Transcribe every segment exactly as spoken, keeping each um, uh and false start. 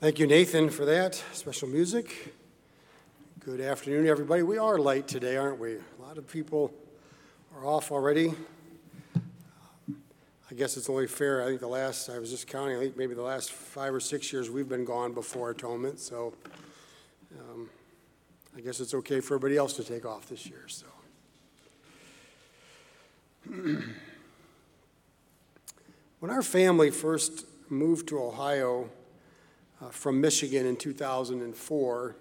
Thank you, Nathan, for that special music. Good afternoon, everybody. We are late today, aren't we? A lot of people are off already. I guess it's only fair. I think the last, I was just counting, I think maybe the last five or six years we've been gone before Atonement, so um, I guess it's okay for everybody else to take off this year. So, when our family first moved to Ohio uh, from Michigan in two thousand four,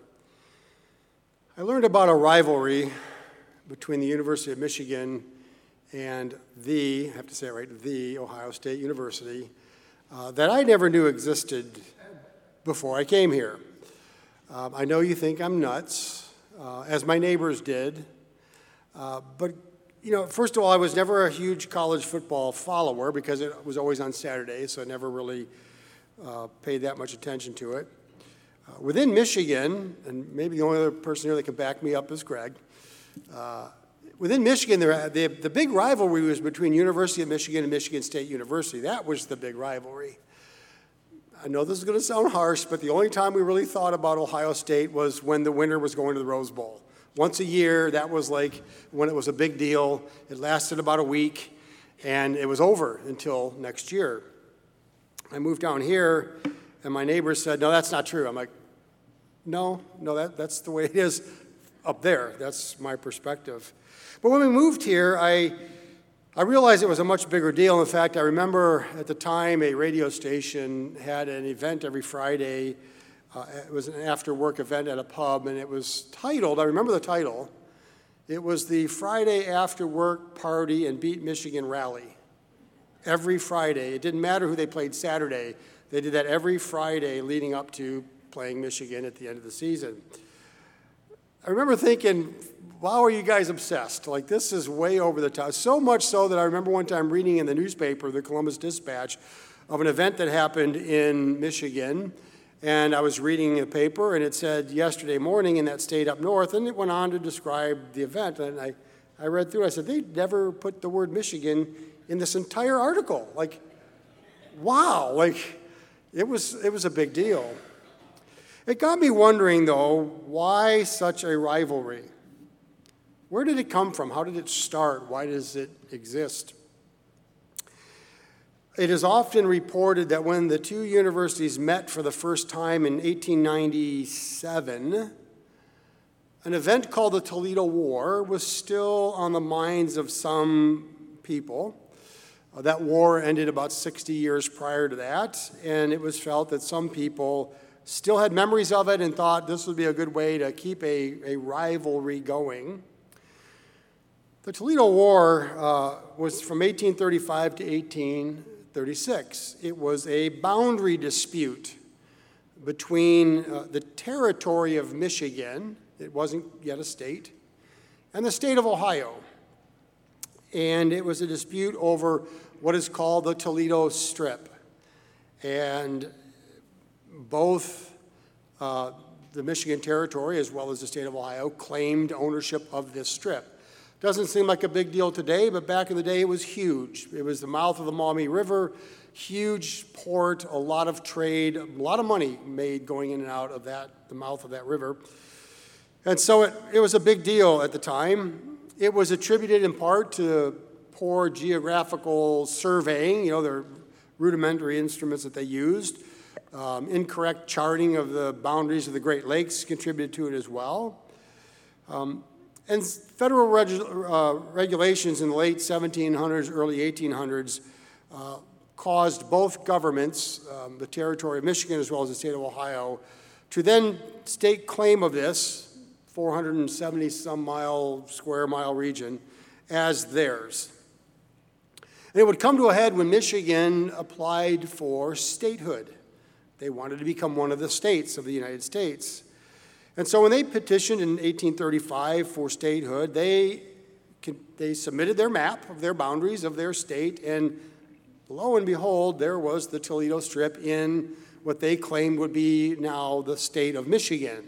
I learned about a rivalry between the University of Michigan and the, I have to say it right, the Ohio State University, uh, that I never knew existed before I came here. Um, I know you think I'm nuts, uh, as my neighbors did, uh, but you know, first of all, I was never a huge college football follower because it was always on Saturdays, so I never really uh, paid that much attention to it. Uh, within Michigan, and maybe the only other person here that can back me up is Greg, uh, within Michigan, there, the, the big rivalry was between University of Michigan and Michigan State University. That was the big rivalry. I know this is going to sound harsh, but the only time we really thought about Ohio State was when the winner was going to the Rose Bowl. Once a year, that was like when it was a big deal. It lasted about a week, and it was over until next year. I moved down here, and my neighbors said, no, that's not true. I'm like, no, no, that, that's the way it is up there. That's my perspective. But when we moved here, I, I realized it was a much bigger deal. In fact, I remember at the time a radio station had an event every Friday. Uh, it was an after-work event at a pub, and it was titled, I remember the title, it was the Friday After-Work Party and Beat Michigan Rally. Every Friday. It didn't matter who they played Saturday. They did that every Friday leading up to playing Michigan at the end of the season. I remember thinking, wow, are you guys obsessed? Like, this is way over the top. So much so that I remember one time reading in the newspaper, the Columbus Dispatch, of an event that happened in Michigan. And I was reading the paper, and it said yesterday morning in that state up north, and it went on to describe the event. And I, I read through it. I said, they never put the word Michigan in this entire article. Like, wow, like, it was, it was a big deal. It got me wondering, though, why such a rivalry? Where did it come from? How did it start? Why does it exist? It is often reported that when the two universities met for the first time in eighteen ninety-seven, an event called the Toledo War was still on the minds of some people. Uh, that war ended about sixty years prior to that, and it was felt that some people still had memories of it and thought this would be a good way to keep a, a rivalry going. The Toledo War uh, was from eighteen thirty-five to eighteen thirty-six. It was a boundary dispute between uh, the territory of Michigan, it wasn't yet a state, and the state of Ohio. And it was a dispute over what is called the Toledo Strip. And both uh, the Michigan territory as well as the state of Ohio claimed ownership of this strip. Doesn't seem like a big deal today, but back in the day it was huge. It was the mouth of the Maumee River, huge port, a lot of trade, a lot of money made going in and out of that, the mouth of that river. And so it, it was a big deal at the time. It was attributed in part to poor geographical surveying, you know, the rudimentary instruments that they used. Um, incorrect charting of the boundaries of the Great Lakes contributed to it as well. Um, and federal reg- uh, regulations in the late seventeen hundreds, early eighteen hundreds uh, caused both governments, um, the territory of Michigan as well as the state of Ohio, to then stake claim of this four hundred seventy some mile, square mile region as theirs. And it would come to a head when Michigan applied for statehood. They wanted to become one of the states of the United States. And so when they petitioned in eighteen thirty-five for statehood, they, they submitted their map of their boundaries of their state, and lo and behold, there was the Toledo Strip in what they claimed would be now the state of Michigan.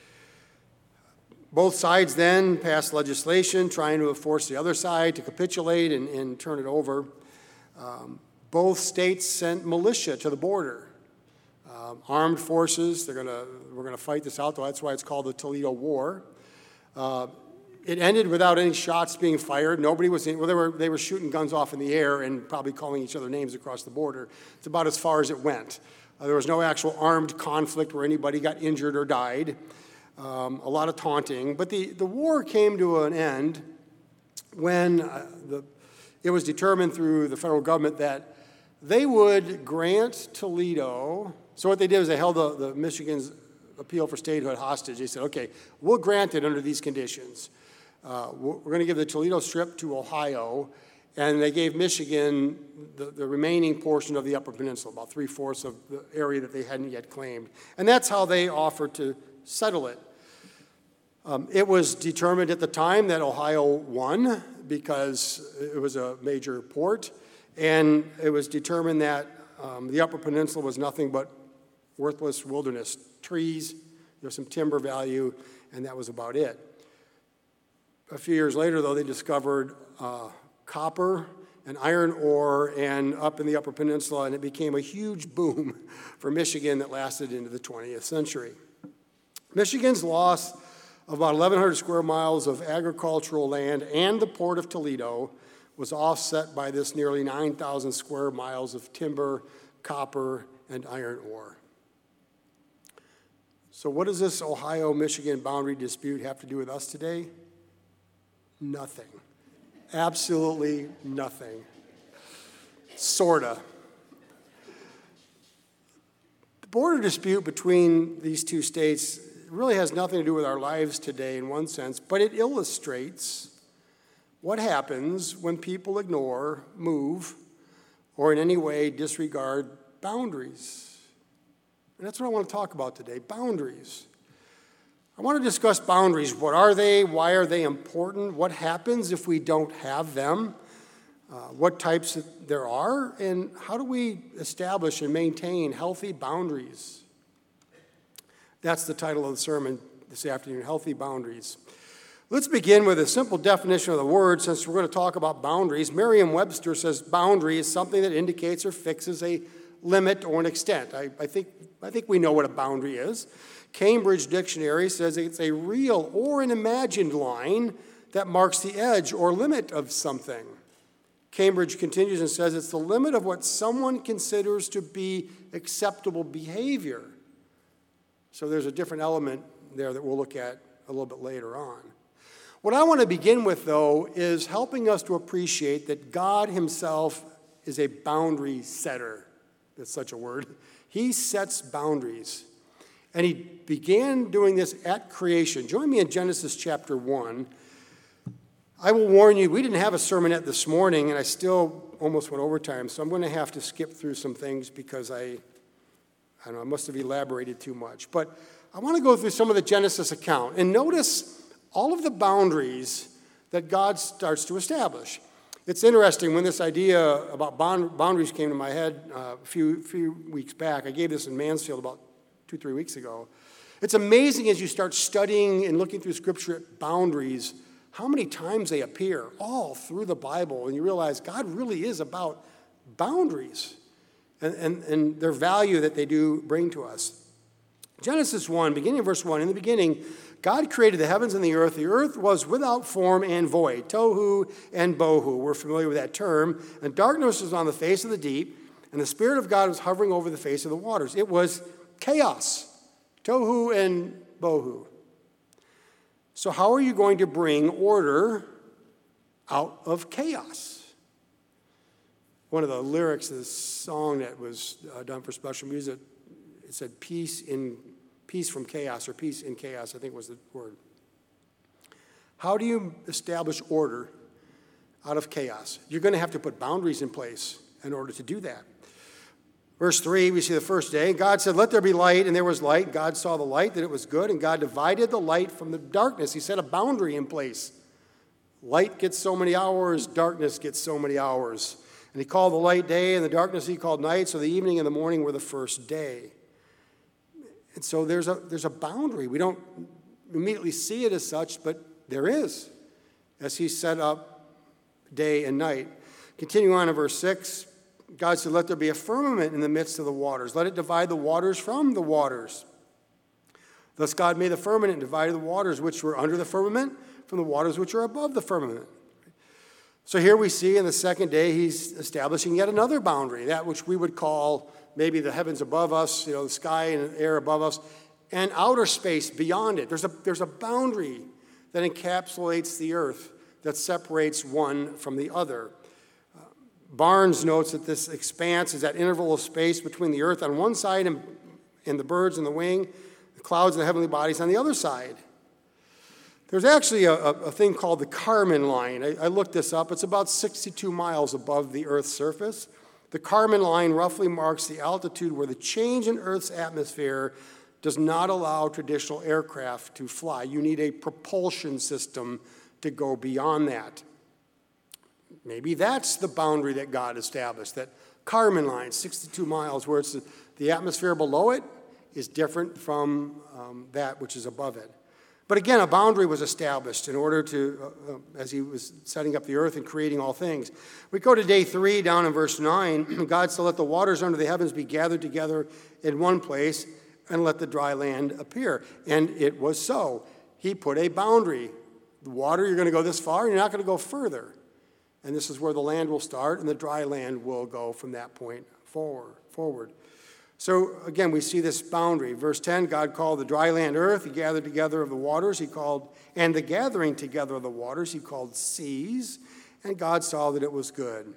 Both sides then passed legislation trying to force the other side to capitulate and, and turn it over. Um, both states sent militia to the border. Uh, um, armed forces. They're gonna, we're going to fight this out, though that's why it's called the Toledo War. Uh, it ended without any shots being fired. Nobody was in, well, they were, they were shooting guns off in the air and probably calling each other names across the border. It's about as far as it went. Uh, there was no actual armed conflict where anybody got injured or died. Um, a lot of taunting. But the, the war came to an end when uh, the, it was determined through the federal government that they would grant Toledo. So what they did was they held the, the Michigan's appeal for statehood hostage. They said, okay, we'll grant it under these conditions. Uh, we're going to give the Toledo Strip to Ohio, and they gave Michigan the, the remaining portion of the Upper Peninsula, about three-fourths of the area that they hadn't yet claimed. And that's how they offered to settle it. Um, it was determined at the time that Ohio won because it was a major port, and it was determined that um, the Upper Peninsula was nothing but worthless wilderness, trees, there was some timber value, and that was about it. A few years later, though, they discovered uh, copper and iron ore and up in the Upper Peninsula, and it became a huge boom for Michigan that lasted into the twentieth century. Michigan's loss of about eleven hundred square miles of agricultural land and the port of Toledo was offset by this nearly nine thousand square miles of timber, copper, and iron ore. So what does this Ohio-Michigan boundary dispute have to do with us today? Nothing. Absolutely nothing. Sorta. The border dispute between these two states really has nothing to do with our lives today in one sense, but it illustrates what happens when people ignore, move, or in any way disregard boundaries. And that's what I want to talk about today, boundaries. I want to discuss boundaries. What are they? Why are they important? What happens if we don't have them? Uh, what types there are? And how do we establish and maintain healthy boundaries? That's the title of the sermon this afternoon, Healthy Boundaries. Let's begin with a simple definition of the word, since we're going to talk about boundaries. Merriam-Webster says boundary is something that indicates or fixes a limit or an extent. I, I think, I think we know what a boundary is. Cambridge Dictionary says it's a real or an imagined line that marks the edge or limit of something. Cambridge continues and says it's the limit of what someone considers to be acceptable behavior. So there's a different element there that we'll look at a little bit later on. What I want to begin with, though, is helping us to appreciate that God himself is a boundary setter. That's such a word. He sets boundaries. And he began doing this at creation. Join me in Genesis chapter one. I will warn you, we didn't have a sermonette this morning, and I still almost went overtime, so I'm going to have to skip through some things because I, I don't know, I must have elaborated too much. But I want to go through some of the Genesis account and notice all of the boundaries that God starts to establish. It's interesting, when this idea about boundaries came to my head uh, a few, few weeks back, I gave this in Mansfield about two, three weeks ago. It's amazing as you start studying and looking through Scripture at boundaries, how many times they appear all through the Bible, and you realize God really is about boundaries and, and, and their value that they do bring to us. Genesis one, beginning of verse one, in the beginning, God created the heavens and the earth. The earth was without form and void. Tohu and bohu. We're familiar with that term. And darkness was on the face of the deep, and the Spirit of God was hovering over the face of the waters. It was chaos. Tohu and bohu. So how are you going to bring order out of chaos? One of the lyrics of this song that was uh, done for special music, it said peace in peace from chaos, or peace in chaos, I think was the word. How do you establish order out of chaos? You're going to have to put boundaries in place in order to do that. Verse three, we see the first day. God said, let there be light, and there was light. God saw the light, that it was good, and God divided the light from the darkness. He set a boundary in place. Light gets so many hours, darkness gets so many hours. And he called the light day, and the darkness he called night, so the evening and the morning were the first day. And so there's a, there's a boundary. We don't immediately see it as such, but there is, as he set up day and night. Continuing on in verse six, God said, let there be a firmament in the midst of the waters. Let it divide the waters from the waters. Thus God made the firmament and divided the waters which were under the firmament from the waters which are above the firmament. So here we see in the second day he's establishing yet another boundary, that which we would call maybe the heavens above us, you know, the sky and the air above us, and outer space beyond it. There's a, there's a boundary that encapsulates the earth that separates one from the other. Uh, Barnes notes that this expanse is that interval of space between the earth on one side and, and the birds and the wing, the clouds and the heavenly bodies on the other side. There's actually a, a thing called the Kármán line. I, I looked this up. It's about sixty-two miles above the Earth's surface. The Kármán line roughly marks the altitude where the change in Earth's atmosphere does not allow traditional aircraft to fly. You need a propulsion system to go beyond that. Maybe that's the boundary that God established, that Kármán line, sixty-two miles, where it's the, the atmosphere below it is different from um, that which is above it. But again, a boundary was established in order to, uh, uh, as he was setting up the earth and creating all things. We go to day three, down in verse nine. God said, let the waters under the heavens be gathered together in one place, and let the dry land appear. And it was so. He put a boundary. The water, you're going to go this far, and you're not going to go further. And this is where the land will start, and the dry land will go from that point forward. forward. So again, we see this boundary. Verse ten, God called the dry land earth. He gathered together of the waters. He called, and the gathering together of the waters, he called seas. And God saw that it was good.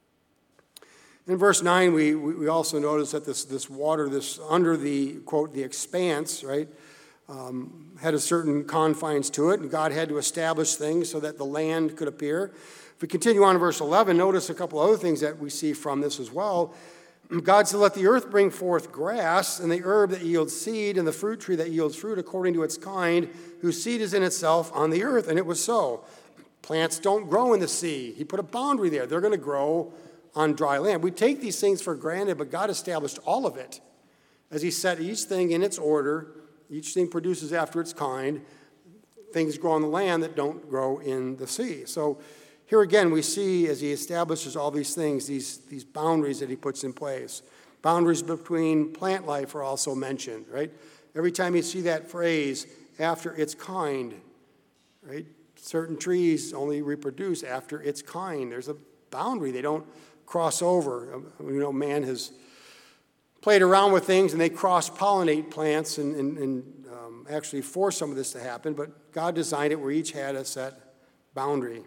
In verse nine, we, we also notice that this, this water, this under the, quote, the expanse, right, um, had a certain confines to it. And God had to establish things so that the land could appear. If we continue on in verse eleven, notice a couple other things that we see from this as well. God said, let the earth bring forth grass, and the herb that yields seed, and the fruit tree that yields fruit according to its kind, whose seed is in itself on the earth. And it was so. Plants don't grow in the sea. He put a boundary there. They're going to grow on dry land. We take these things for granted, but God established all of it. As he set each thing in its order, each thing produces after its kind. Things grow on the land that don't grow in the sea. So here again, we see as he establishes all these things, these, these boundaries that he puts in place. Boundaries between plant life are also mentioned, right? Every time you see that phrase, after its kind, right? Certain trees only reproduce after its kind. There's a boundary. They don't cross over. You know, man has played around with things, and they cross-pollinate plants and, and, and um, actually force some of this to happen, but God designed it where each had a set boundary.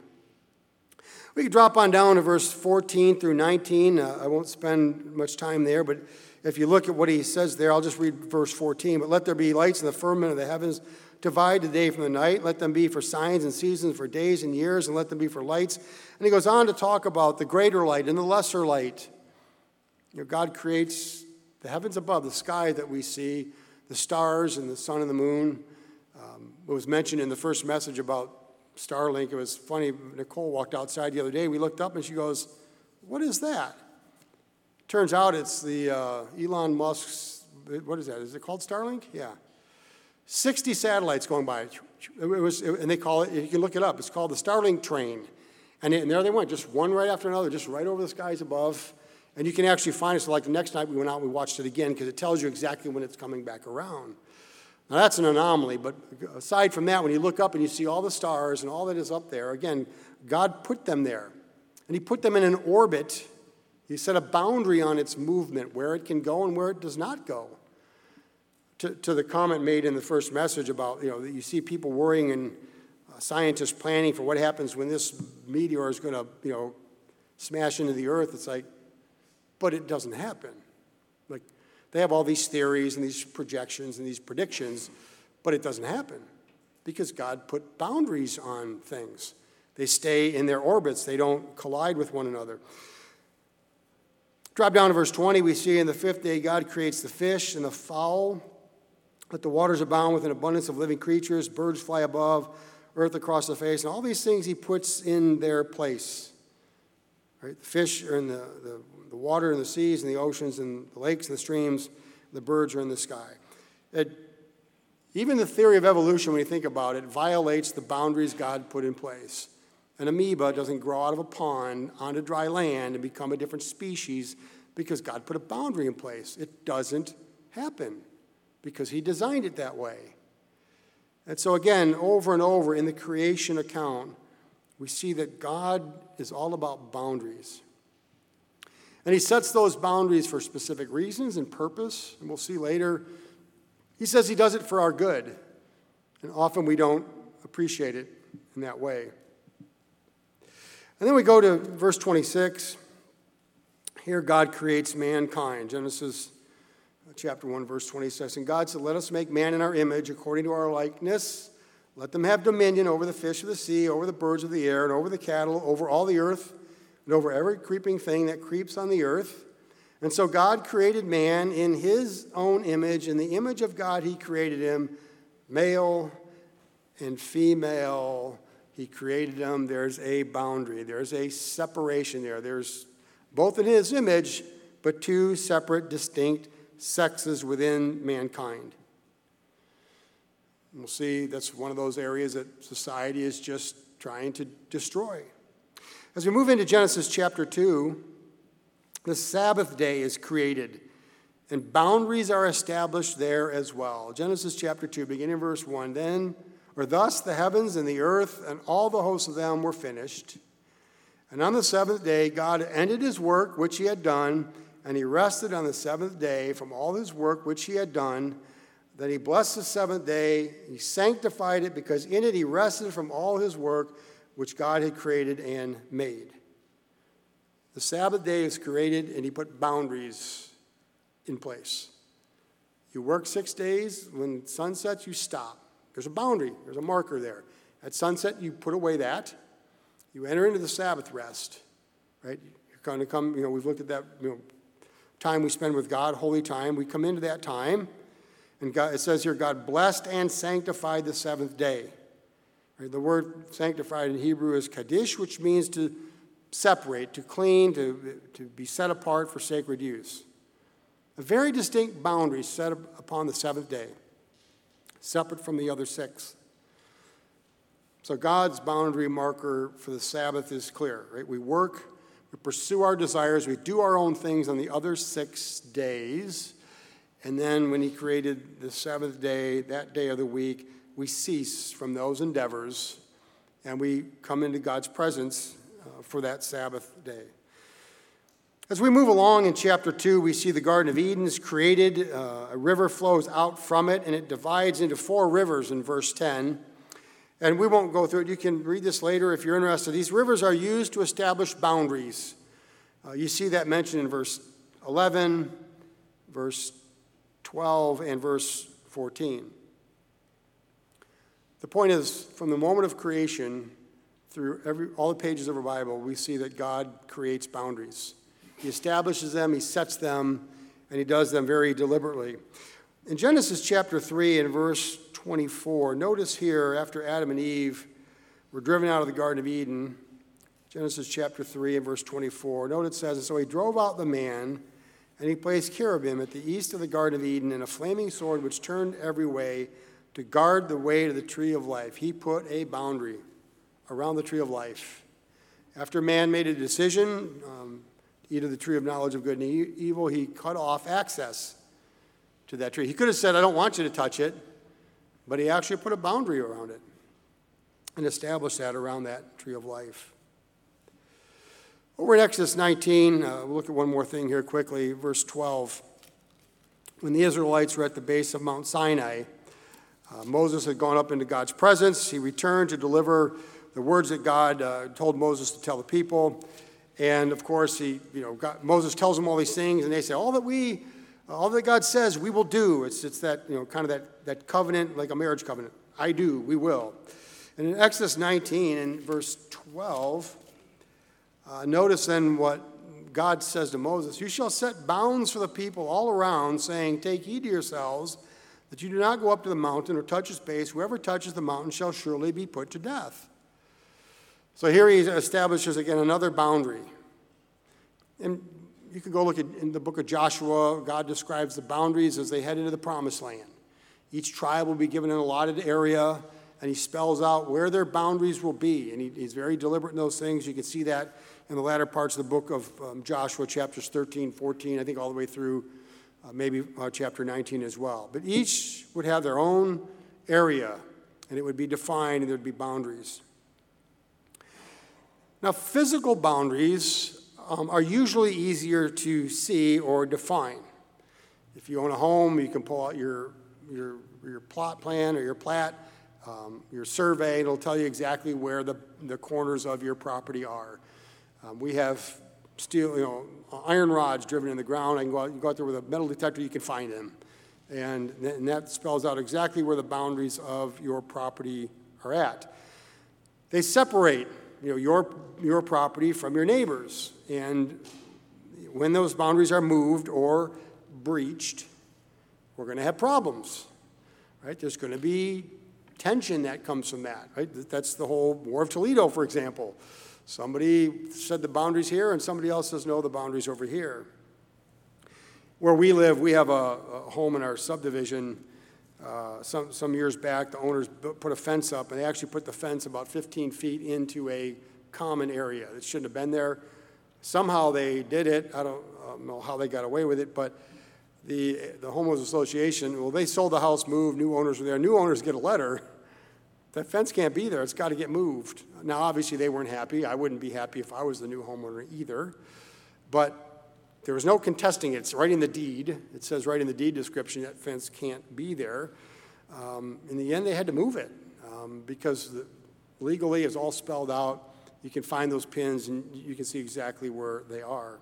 We could drop on down to verse fourteen through nineteen. Uh, I won't spend much time there, but if you look at what he says there, I'll just read verse fourteen. But let there be lights in the firmament of the heavens, divide the day from the night. Let them be for signs and seasons, for days and years, and let them be for lights. And he goes on to talk about the greater light and the lesser light. You know, God creates the heavens above, the sky that we see, the stars and the sun and the moon. Um, it was mentioned in the first message about Starlink. It was funny. Nicole walked outside the other day. We looked up and she goes, what is that? Turns out it's the uh, Elon Musk's, what is that? Is it called Starlink? Yeah. sixty satellites going by. It was, and they call it, you can look it up, it's called the Starlink train. And, it, and there they went, just one right after another, just right over the skies above. And you can actually find it. So like the next night we went out and we watched it again because it tells you exactly when it's coming back around. Now, that's an anomaly, but aside from that, when you look up and you see all the stars and all that is up there, again, God put them there. And he put them in an orbit. He set a boundary on its movement, where it can go and where it does not go. To, to the comment made in the first message about, you know, that you see people worrying and uh, scientists planning for what happens when this meteor is going to, you know, smash into the earth. It's like, but it doesn't happen. Like, they have all these theories and these projections and these predictions, but it doesn't happen because God put boundaries on things. They stay in their orbits. They don't collide with one another. Drop down to verse twenty. We see in the fifth day, God creates the fish and the fowl. Let the waters abound with an abundance of living creatures. Birds fly above, earth across the face. And all these things he puts in their place. Right? The fish are in the, the The water and the seas and the oceans and the lakes and the streams, the birds are in the sky. It, even the theory of evolution, when you think about it, violates the boundaries God put in place. An amoeba doesn't grow out of a pond onto dry land and become a different species because God put a boundary in place. It doesn't happen because he designed it that way. And so again, over and over in the creation account, we see that God is all about boundaries. And he sets those boundaries for specific reasons and purpose. And we'll see later, he says he does it for our good. And often we don't appreciate it in that way. And then we go to verse twenty-six. Here God creates mankind. Genesis chapter one, verse twenty-six. And God said, let us make man in our image according to our likeness. Let them have dominion over the fish of the sea, over the birds of the air, and over the cattle, over all the earth, and over every creeping thing that creeps on the earth. And so God created man in his own image. In the image of God he created him, male and female. He created them. There's a boundary. There's a separation there. There's both in his image, but two separate, distinct sexes within mankind. We'll see that's one of those areas that society is just trying to destroy. As we move into Genesis chapter two, the Sabbath day is created, and boundaries are established there as well. Genesis chapter two, beginning in verse one, then, or thus the heavens and the earth and all the hosts of them were finished. And on the seventh day, God ended his work which he had done, and he rested on the seventh day from all his work which he had done. Then he blessed the seventh day, he sanctified it, because in it he rested from all his work which God had created and made. The Sabbath day is created, and he put boundaries in place. You work six days. When sun sets, you stop. There's a boundary. There's a marker there. At sunset, you put away that. You enter into the Sabbath rest, right? You're going to come, you know, we've looked at that, you know, time we spend with God, holy time. We come into that time, and God, it says here, God blessed and sanctified the seventh day. Right? The word sanctified in Hebrew is kaddish, which means to separate, to clean, to, to be set apart for sacred use. A very distinct boundary set upon the seventh day, separate from the other six. So God's boundary marker for the Sabbath is clear, right? We work, we pursue our desires, we do our own things on the other six days. And then when he created the seventh day, that day of the week, we cease from those endeavors and we come into God's presence uh, for that Sabbath day. As we move along in chapter two, we see the Garden of Eden is created. Uh, a river flows out from it, and it divides into four rivers in verse ten. And we won't go through it. You can read this later if you're interested. These rivers are used to establish boundaries. Uh, you see that mentioned in verse eleven, verse twelve, and verse fourteen. The point is, from the moment of creation, through every, all the pages of our Bible, we see that God creates boundaries. He establishes them, he sets them, and he does them very deliberately. In Genesis chapter three and verse twenty-four, notice here, after Adam and Eve were driven out of the Garden of Eden, Genesis chapter three and verse twenty-four, note it says, and so he drove out the man, and he placed cherubim at the east of the Garden of Eden, and a flaming sword which turned every way to guard the way to the tree of life. He put a boundary around the tree of life. After man made a decision, um, eat of the tree of knowledge of good and e- evil, he cut off access to that tree. He could have said, I don't want you to touch it, but he actually put a boundary around it and established that around that tree of life. Over in Exodus nineteen, uh, we'll look at one more thing here quickly, verse twelve. When the Israelites were at the base of Mount Sinai, uh, Moses had gone up into God's presence. He returned to deliver the words that God uh, told Moses to tell the people. And of course, he, you know, God, Moses tells them all these things, and they say, all that we, all that God says, we will do. It's it's that, you know, kind of that, that covenant, like a marriage covenant. I do, we will. And in Exodus nineteen, in verse twelve, uh, notice then what God says to Moses. You shall set bounds for the people all around, saying, take heed to yourselves, that you do not go up to the mountain or touch its base. Whoever touches the mountain shall surely be put to death. So here he establishes, again, another boundary. And you can go look at, in the book of Joshua, God describes the boundaries as they head into the promised land. Each tribe will be given an allotted area, and he spells out where their boundaries will be. And he, he's very deliberate in those things. You can see that in the latter parts of the book of um, Joshua, chapters thirteen, fourteen, I think all the way through uh, maybe uh, chapter nineteen as well. But each would have their own area, and it would be defined, and there would be boundaries. Now, physical boundaries um, are usually easier to see or define. If you own a home, you can pull out your, your, your plot plan or your plat, um, your survey, and it'll tell you exactly where the, the corners of your property are. Um, we have steel, you know, iron rods driven in the ground. I can go out, you go out there with a metal detector, you can find them. And, and that spells out exactly where the boundaries of your property are at. They separate, you know, your, your property from your neighbors. And when those boundaries are moved or breached, we're going to have problems, right? There's going to be tension that comes from that, right? That's the whole War of Toledo, for example. Somebody said the boundaries here, and somebody else says, no, the boundaries over here. Where we live, we have a, a home in our subdivision. Uh, some, some years back, the owners put a fence up, and they actually put the fence about fifteen feet into a common area. It shouldn't have been there. Somehow they did it. I don't, I don't know how they got away with it, but the, the homeowners association, well, they sold the house, moved, new owners were there. New owners get a letter. That fence can't be there. It's got to get moved. Now, obviously, they weren't happy. I wouldn't be happy if I was the new homeowner either. But there was no contesting it. It's right in the deed. It says right in the deed description that fence can't be there. Um, in the end, they had to move it um, because the, legally it's all spelled out. You can find those pins, and you can see exactly where they are.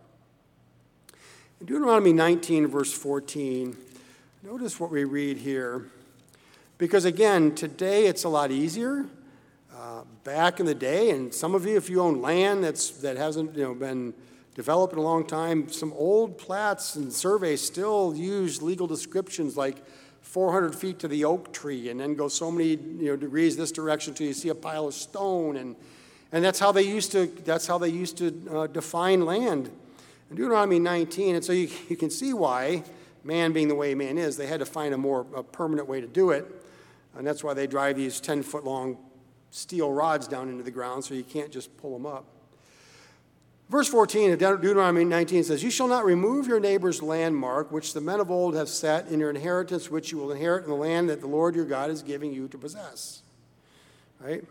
In Deuteronomy nineteen, verse fourteen, notice what we read here. Because, again, today it's a lot easier. Uh, back in the day, and some of you, if you own land that's, that hasn't you know, been developed in a long time, some old plats and surveys still use legal descriptions like four hundred feet to the oak tree, and then go so many you know, degrees this direction till you see a pile of stone. And, and that's how they used to, that's how they used to uh, define land. In Deuteronomy nineteen, and so you, you can see why, man being the way man is, they had to find a more a permanent way to do it. And that's why they drive these ten-foot-long steel rods down into the ground so you can't just pull them up. Verse fourteen of Deuteronomy nineteen says, "You shall not remove your neighbor's landmark, which the men of old have set in your inheritance, which you will inherit in the land that the Lord your God is giving you to possess." Right?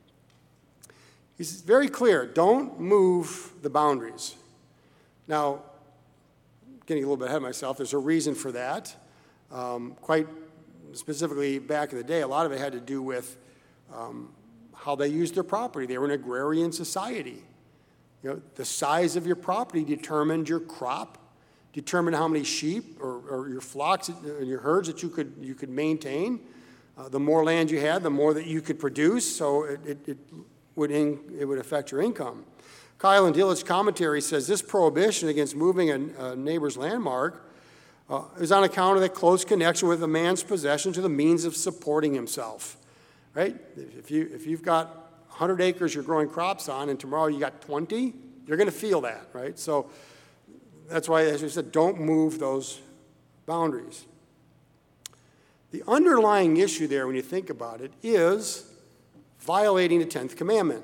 He's very clear. Don't move the boundaries. Now, getting a little bit ahead of myself, there's a reason for that. Um, quite specifically, back in the day, a lot of it had to do with um, how they used their property. They were an agrarian society. You know, the size of your property determined your crop, determined how many sheep or, or your flocks and your herds that you could you could maintain. Uh, the more land you had, the more that you could produce. So it, it, it would in, it would affect your income. Kyle and Dillit's commentary says this prohibition against moving a, a neighbor's landmark uh, is on account of the close connection with a man's possession to the means of supporting himself. Right? If you if you've got one hundred acres you're growing crops on, and tomorrow you got twenty, you're going to feel that, right? So that's why, as I said, don't move those boundaries. The underlying issue there, when you think about it, is violating the tenth commandment.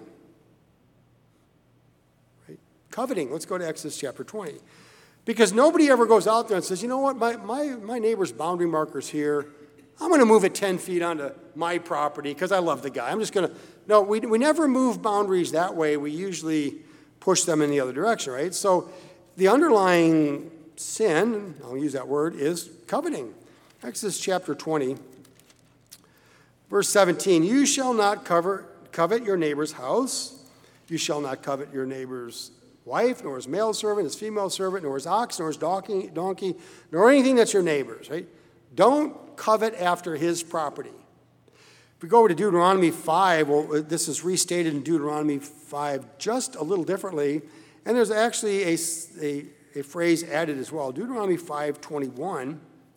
Right? Coveting. Let's go to Exodus chapter twenty. Because nobody ever goes out there and says, you know what, my, my, my neighbor's boundary marker's here. I'm going to move it ten feet onto my property because I love the guy. I'm just going to, no, we, we never move boundaries that way. We usually push them in the other direction, right? So the underlying sin, I'll use that word, is coveting. Exodus chapter twenty, verse seventeen, you shall not cover, covet your neighbor's house. You shall not covet your neighbor's wife, nor his male servant, his female servant, nor his ox, nor his donkey, donkey, nor anything that's your neighbor's, right? Don't covet after his property. If we go over to Deuteronomy five, well, this is restated in Deuteronomy five just a little differently, and there's actually a, a, a phrase added as well. Deuteronomy five twenty-one,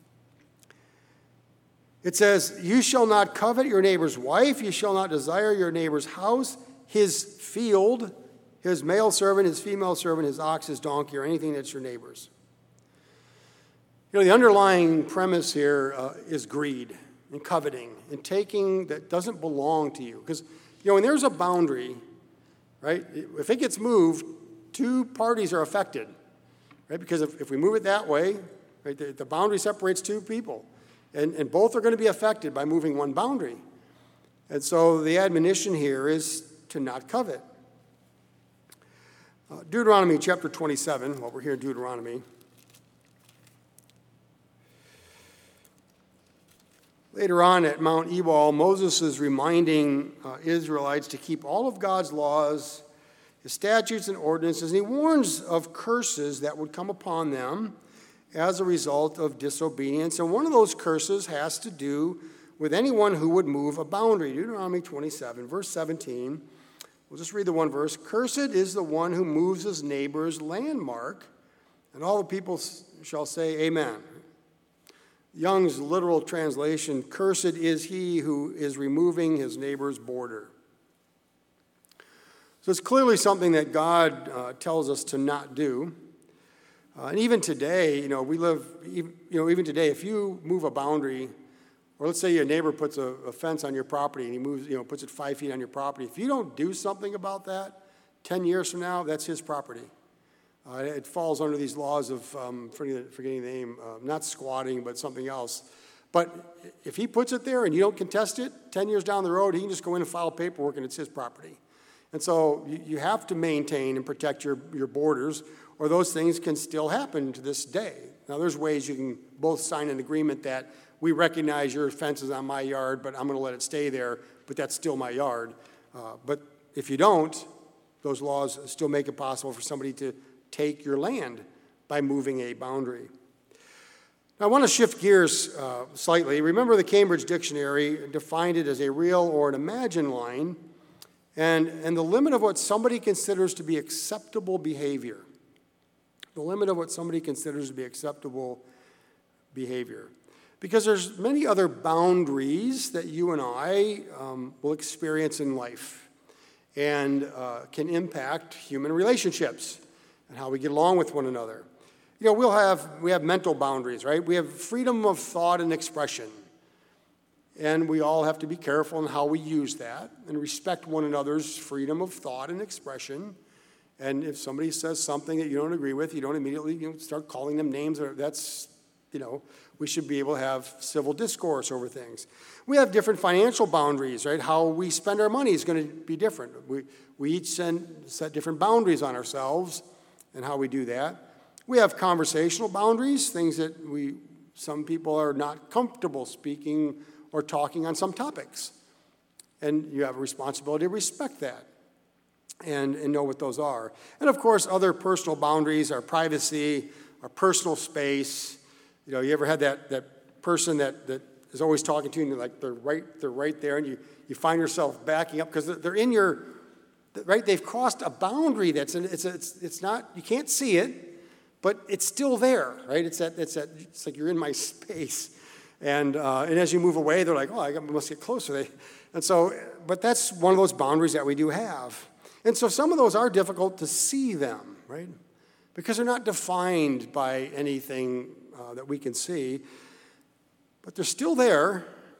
it says, you shall not covet your neighbor's wife, you shall not desire your neighbor's house, his field, his male servant, his female servant, his ox, his donkey, or anything that's your neighbor's. You know, the underlying premise here uh, is greed. and coveting and taking that doesn't belong to you. Because, you know, when there's a boundary, right, if it gets moved, two parties are affected, right? Because if, if we move it that way, right, the, the boundary separates two people, and, and both are going to be affected by moving one boundary. And so the admonition here is to not covet. Uh, Deuteronomy chapter twenty-seven, while we're here in Deuteronomy. Later on at Mount Ebal, Moses is reminding uh, Israelites to keep all of God's laws, his statutes and ordinances, and he warns of curses that would come upon them as a result of disobedience. And one of those curses has to do with anyone who would move a boundary. Deuteronomy twenty-seven, verse seventeen. We'll just read the one verse. Cursed is the one who moves his neighbor's landmark, and all the people shall say, Amen. Young's literal translation, cursed is he who is removing his neighbor's border. So it's clearly something that God uh, tells us to not do. Uh, and even today, you know, we live, you know, even today, if you move a boundary, or let's say your neighbor puts a, a fence on your property and he moves, you know, puts it five feet on your property. If you don't do something about that, ten years from now, that's his property. Uh, it falls under these laws of, um, forgetting, forgetting the name, uh, not squatting, but something else. But if he puts it there and you don't contest it, ten years down the road, he can just go in and file paperwork and it's his property. And so you, you have to maintain and protect your, your borders, or those things can still happen to this day. Now, there's ways you can both sign an agreement that we recognize your fence is on my yard, but I'm going to let it stay there, but that's still my yard. Uh, but if you don't, those laws still make it possible for somebody to take your land by moving a boundary. Now, I want to shift gears uh, slightly. Remember, the Cambridge Dictionary defined it as a real or an imagined line, and, and the limit of what somebody considers to be acceptable behavior. The limit of what somebody considers to be acceptable behavior. Because there's many other boundaries that you and I um, will experience in life and uh, can impact human relationships and how we get along with one another. You know, we'll have, we have mental boundaries, right? We have freedom of thought and expression. And we all have to be careful in how we use that and respect one another's freedom of thought and expression. And if somebody says something that you don't agree with, you don't immediately you know, start calling them names. Or that's, you know, we should be able to have civil discourse over things. We have different financial boundaries, right? How we spend our money is going to be different. We, we each send, set different boundaries on ourselves and how we do that. We have conversational boundaries, things that we, some people are not comfortable speaking or talking on some topics. And you have a responsibility to respect that and, and know what those are. And of course, other personal boundaries, our privacy, our personal space. You know, you ever had that, that person that, that is always talking to you and you're like they're right, they're right there, and you, you find yourself backing up because they're in your, right, they've crossed a boundary that's, in, it's, it's, it's not, you can't see it, but it's still there, right? It's, that, it's, that, it's like you're in my space. And, uh, and as you move away, they're like, oh, I must get closer. They, and so, but that's one of those boundaries that we do have. And so some of those are difficult to see them, right? Because they're not defined by anything uh, that we can see. But they're still there.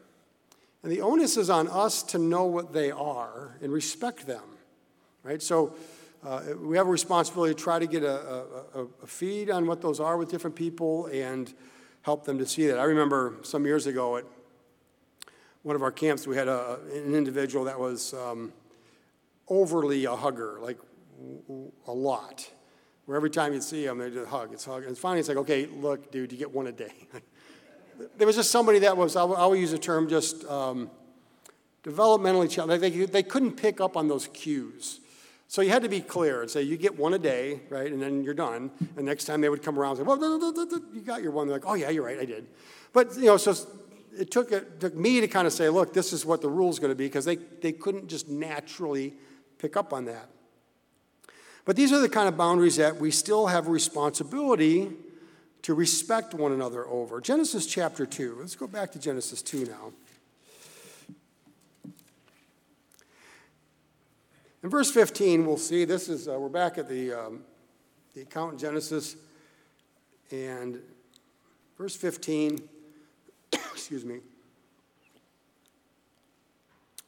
And the onus is on us to know what they are and respect them, right? So uh, we have a responsibility to try to get a, a, a feed on what those are with different people and help them to see that. I remember some years ago at one of our camps, we had a, an individual that was um, overly a hugger, like a lot, where every time you'd see him, they'd just hug, it's hug. And finally it's like, okay, look, dude, you get one a day. There was just somebody that was, I will use the term, just um, developmentally challenged. They, they couldn't pick up on those cues. So you had to be clear and say, you get one a day, right, and then you're done. And next time they would come around and say, well, you got your one. They're like, oh, yeah, you're right, I did. But, you know, so it took, it took me to kind of say, look, this is what the rule's going to be, because they, they couldn't just naturally pick up on that. But these are the kind of boundaries that we still have a responsibility to respect one another over. Genesis chapter two. Let's go back to Genesis two now. In verse fifteen, we'll see, this is, uh, we're back at the, um, the account in Genesis, and verse fifteen, excuse me,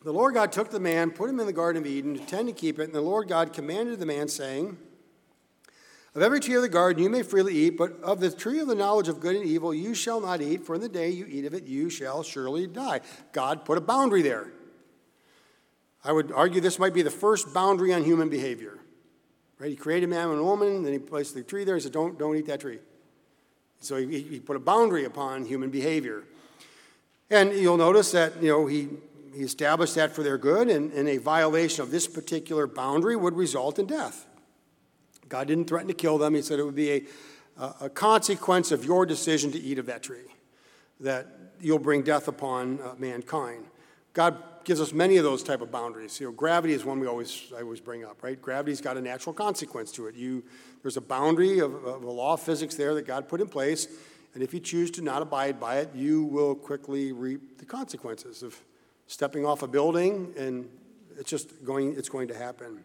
The Lord God took the man, put him in the Garden of Eden, to tend to keep it, and the Lord God commanded the man, saying, of every tree of the garden you may freely eat, but of the tree of the knowledge of good and evil you shall not eat, for in the day you eat of it you shall surely die. God put a boundary there. I would argue this might be the first boundary on human behavior. Right? He created man and woman, then he placed the tree there and said, don't, don't eat that tree. So he, he put a boundary upon human behavior. And you'll notice that, you know, he, he established that for their good, and, and a violation of this particular boundary would result in death. God didn't threaten to kill them. He said it would be a, a consequence of your decision to eat of that tree, that you'll bring death upon uh, mankind. God gives us many of those type of boundaries. You know, gravity is one we always I always bring up, right? Gravity's got a natural consequence to it. You there's a boundary of, of a law of physics there that God put in place, and if you choose to not abide by it, you will quickly reap the consequences of stepping off a building, and it's just going it's going to happen.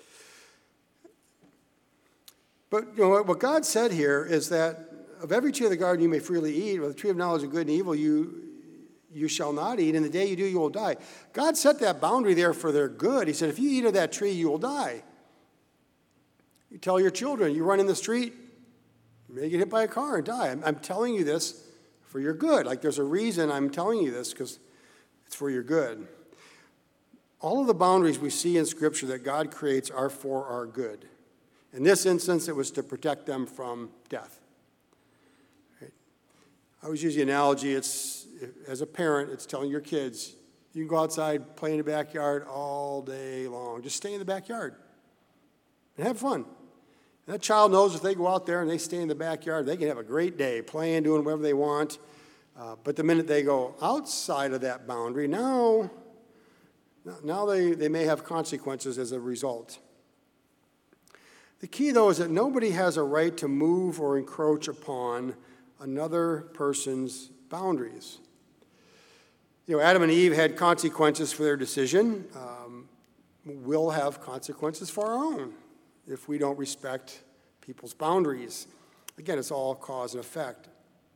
But you know what God said here is that of every tree of the garden you may freely eat, of the tree of knowledge of good and evil you you shall not eat, and the day you do you will die. God set that boundary there for their good. He said, if you eat of that tree, you will die. You tell your children, you run in the street, you may get hit by a car and die. I'm, I'm telling you this for your good. Like there's a reason I'm telling you this, because it's for your good. All of the boundaries we see in Scripture that God creates are for our good. In this instance, it was to protect them from death. Right? I always use the analogy, it's, as a parent, it's telling your kids, you can go outside, play in the backyard all day long. Just stay in the backyard and have fun. And that child knows if they go out there and they stay in the backyard, they can have a great day playing, doing whatever they want. Uh, but the minute they go outside of that boundary, now, now they, they may have consequences as a result. The key, though, is that nobody has a right to move or encroach upon another person's boundaries. You know, Adam and Eve had consequences for their decision. Um, we'll have consequences for our own if we don't respect people's boundaries. Again, it's all cause and effect.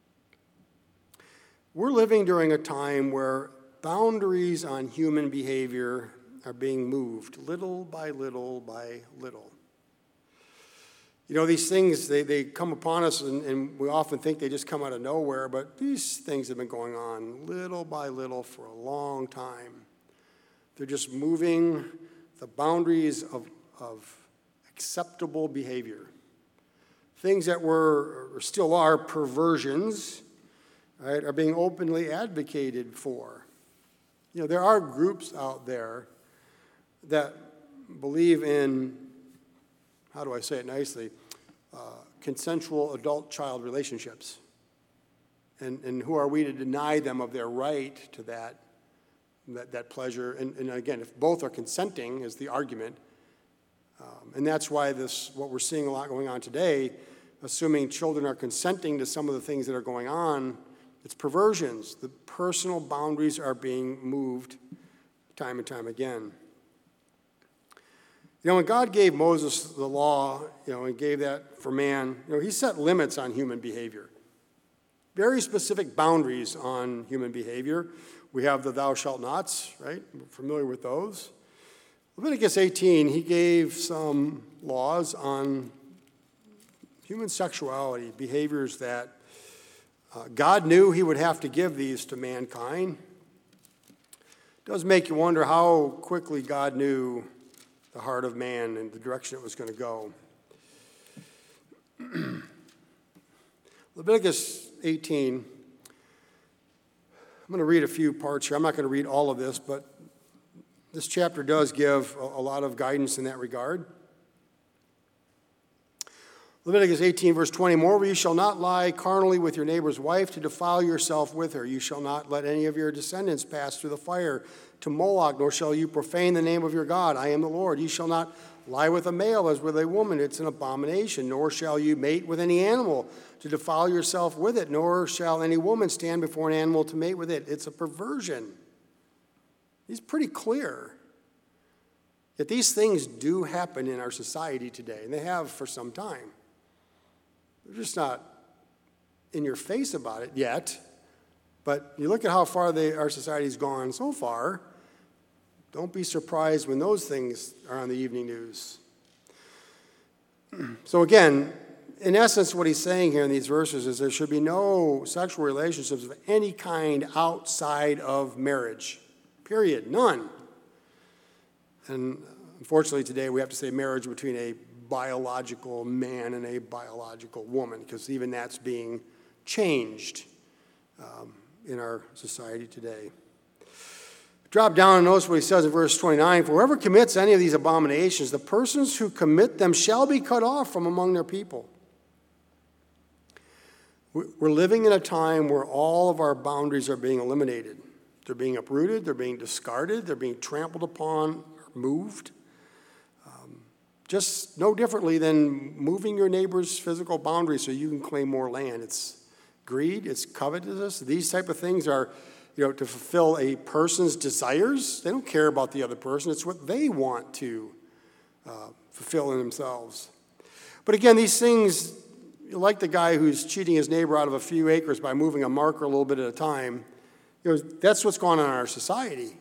We're living during a time where boundaries on human behavior are being moved little by little by little. You know, these things, they, they come upon us, and, and we often think they just come out of nowhere, but these things have been going on little by little for a long time. They're just moving the boundaries of, of acceptable behavior. Things that were, or still are, perversions, right, are being openly advocated for. You know, there are groups out there that believe in, how do I say it nicely, uh, consensual adult-child relationships. And, and who are we to deny them of their right to that, that, that pleasure? And, and again, if both are consenting is the argument. Um, and that's why this, what we're seeing a lot going on today, assuming children are consenting to some of the things that are going on, it's perversions. The personal boundaries are being moved time and time again. You know, when God gave Moses the law, you know, and gave that for man, you know, he set limits on human behavior. Very specific boundaries on human behavior. We have the thou shalt nots, right? We're familiar with those. Leviticus eighteen, he gave some laws on human sexuality, behaviors that uh, God knew he would have to give these to mankind. It does make you wonder how quickly God knew the heart of man and the direction it was going to go. Leviticus eighteen. I'm going to read a few parts here. I'm not going to read all of this, but this chapter does give a, a lot of guidance in that regard. Leviticus eighteen, verse twenty, moreover, you shall not lie carnally with your neighbor's wife to defile yourself with her. You shall not let any of your descendants pass through the fire to Moloch, nor shall you profane the name of your God. I am the Lord. You shall not lie with a male as with a woman. It's an abomination. Nor shall you mate with any animal to defile yourself with it. Nor shall any woman stand before an animal to mate with it. It's a perversion. He's pretty clear. Yet these things do happen in our society today, and they have for some time. They're just not in your face about it yet. But you look at how far they, our society's gone so far, Don't be surprised when those things are on the evening news. So again, in essence, what he's saying here in these verses is there should be no sexual relationships of any kind outside of marriage. Period. None. And unfortunately today we have to say marriage between a biological man and a biological woman, because even that's being changed um, in our society today. Drop down and notice what he says in verse twenty-nine. For whoever commits any of these abominations, the persons who commit them shall be cut off from among their people. We're living in a time where all of our boundaries are being eliminated. They're being uprooted, they're being discarded, they're being trampled upon, or moved. Um, just no differently than moving your neighbor's physical boundaries so you can claim more land. It's greed, it's covetousness. These type of things are, you know, to fulfill a person's desires. They don't care about the other person. It's what they want to uh, fulfill in themselves. But again, these things, like the guy who's cheating his neighbor out of a few acres by moving a marker a little bit at a time, you know, that's what's going on in our society.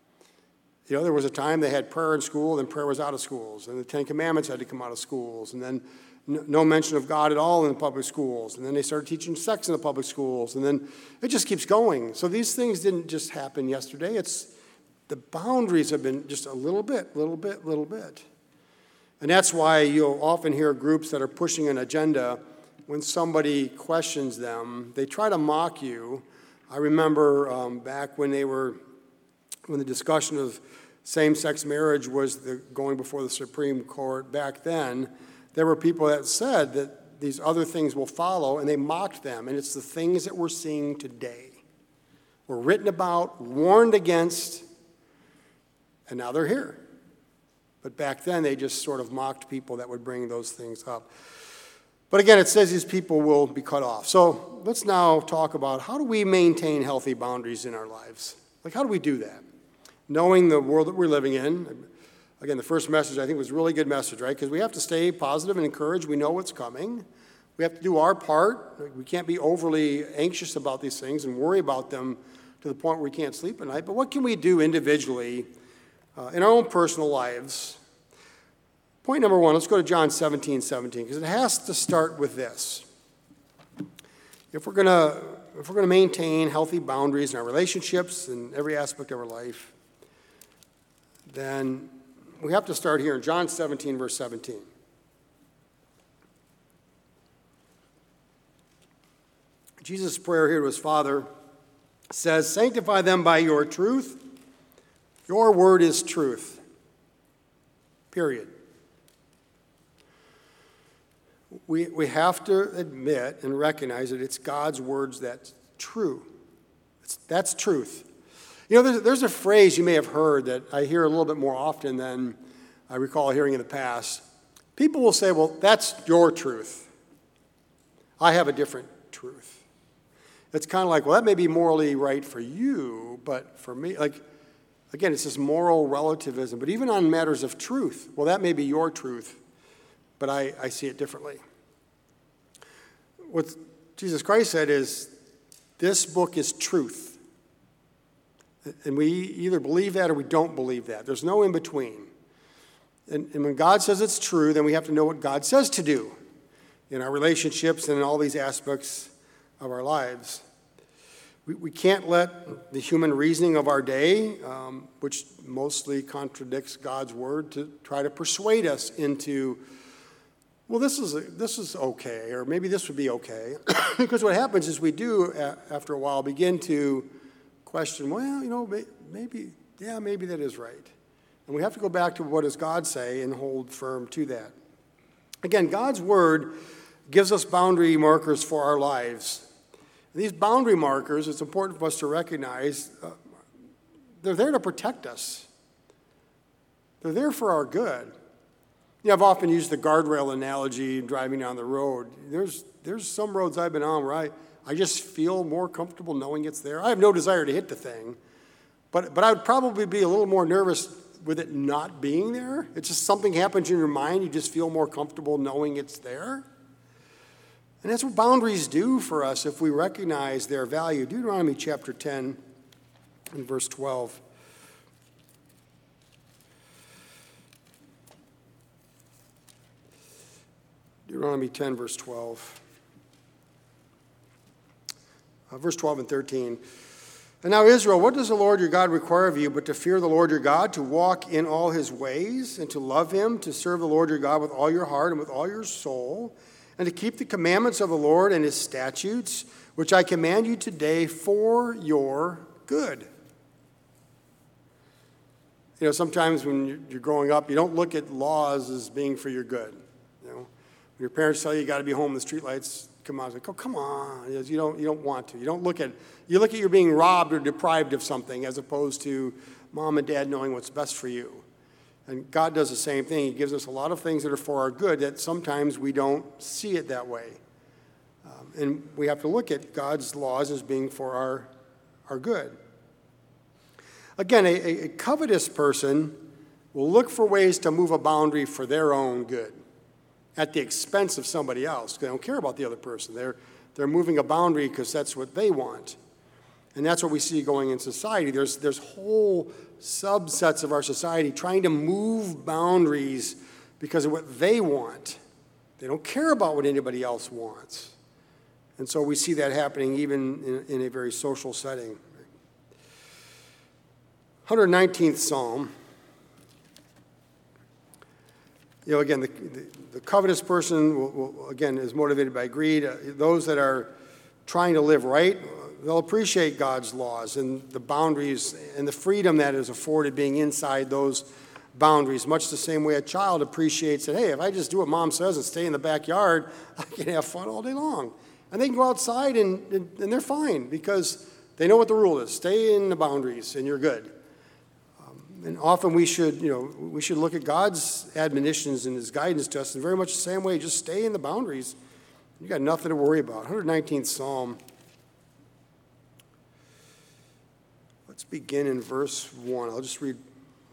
You know, there was a time they had prayer in school, then prayer was out of schools, and the Ten Commandments had to come out of schools, and then no mention of God at all in the public schools, and then they started teaching sex in the public schools, and then it just keeps going. So these things didn't just happen yesterday. It's the boundaries have been just a little bit, little bit, little bit. And that's why you'll often hear groups that are pushing an agenda. When somebody questions them, they try to mock you. I remember um, back when they were, when the discussion of same-sex marriage was the, going before the Supreme Court back then, there were people that said that these other things will follow, and they mocked them. And it's the things that we're seeing today. Were written about, warned against, and now they're here. But back then, they just sort of mocked people that would bring those things up. But again, it says these people will be cut off. So let's now talk about how do we maintain healthy boundaries in our lives? Like, how do we do that? Knowing the world that we're living in. Again, the first message, I think, was a really good message, right? Because we have to stay positive and encouraged. We know what's coming. We have to do our part. We can't be overly anxious about these things and worry about them to the point where we can't sleep at night. But what can we do individually uh, in our own personal lives? Point number one, let's go to John seventeen seventeen, because it has to start with this. If we're gonna, if we're gonna maintain healthy boundaries in our relationships and every aspect of our life, then we have to start here in John seventeen, verse seventeen. Jesus' prayer here to his Father says, sanctify them by your truth. Your word is truth. Period. We, we have to admit and recognize that it's God's words that's true. It's, that's truth. You know, there's, there's a phrase you may have heard that I hear a little bit more often than I recall hearing in the past. People will say, well, that's your truth. I have a different truth. It's kind of like, well, that may be morally right for you, but for me, like, again, it's this moral relativism. But even on matters of truth, well, that may be your truth, but I, I see it differently. What Jesus Christ said is, this book is truth. And we either believe that or we don't believe that. There's no in between. And, and when God says it's true, then we have to know what God says to do in our relationships and in all these aspects of our lives. We, we can't let the human reasoning of our day, um, which mostly contradicts God's word, to try to persuade us into, well, this is, this is okay, or maybe this would be okay. Because what happens is we do, after a while, begin to question, well, you know, maybe, yeah, maybe that is right. And we have to go back to what does God say and hold firm to that. Again, God's word gives us boundary markers for our lives. And these boundary markers, it's important for us to recognize, uh, they're there to protect us. They're there for our good. You know, I've often used the guardrail analogy driving down the road. There's, there's some roads I've been on where I, I just feel more comfortable knowing it's there. I have no desire to hit the thing, but, but I would probably be a little more nervous with it not being there. It's just something happens in your mind. You just feel more comfortable knowing it's there. And that's what boundaries do for us if we recognize their value. Deuteronomy chapter ten and verse twelve. Deuteronomy ten, verse twelve. Uh, verse twelve and thirteen. And now, Israel, what does the Lord your God require of you but to fear the Lord your God, to walk in all his ways, and to love him, to serve the Lord your God with all your heart and with all your soul, and to keep the commandments of the Lord and his statutes, which I command you today for your good? You know, sometimes when you're growing up, you don't look at laws as being for your good. You know, when your parents tell you you got to be home, the streetlights come on, it's like, oh, come on. You don't, you don't want to. You don't look at, you look at you being robbed or deprived of something as opposed to mom and dad knowing what's best for you. And God does the same thing. He gives us a lot of things that are for our good that sometimes we don't see it that way. Um, and we have to look at God's laws as being for our, our good. Again, a, a covetous person will look for ways to move a boundary for their own good at the expense of somebody else. They don't care about the other person. They're, they're moving a boundary because that's what they want. And that's what we see going in society. There's, there's whole subsets of our society trying to move boundaries because of what they want. They don't care about what anybody else wants. And so we see that happening even in, in a very social setting. one hundred nineteenth Psalm. You know, again, the, the, the covetous person, will, will, again, is motivated by greed. Uh, those that are trying to live right, they'll appreciate God's laws and the boundaries and the freedom that is afforded being inside those boundaries, much the same way a child appreciates that, hey, if I just do what mom says and stay in the backyard, I can have fun all day long. And they can go outside and, and, and they're fine because they know what the rule is. Stay in the boundaries and you're good. And often we should, you know, we should look at God's admonitions and his guidance to us in very much the same way. Just stay in the boundaries. You got nothing to worry about. one hundred nineteenth Psalm. Let's begin in verse one. I'll just read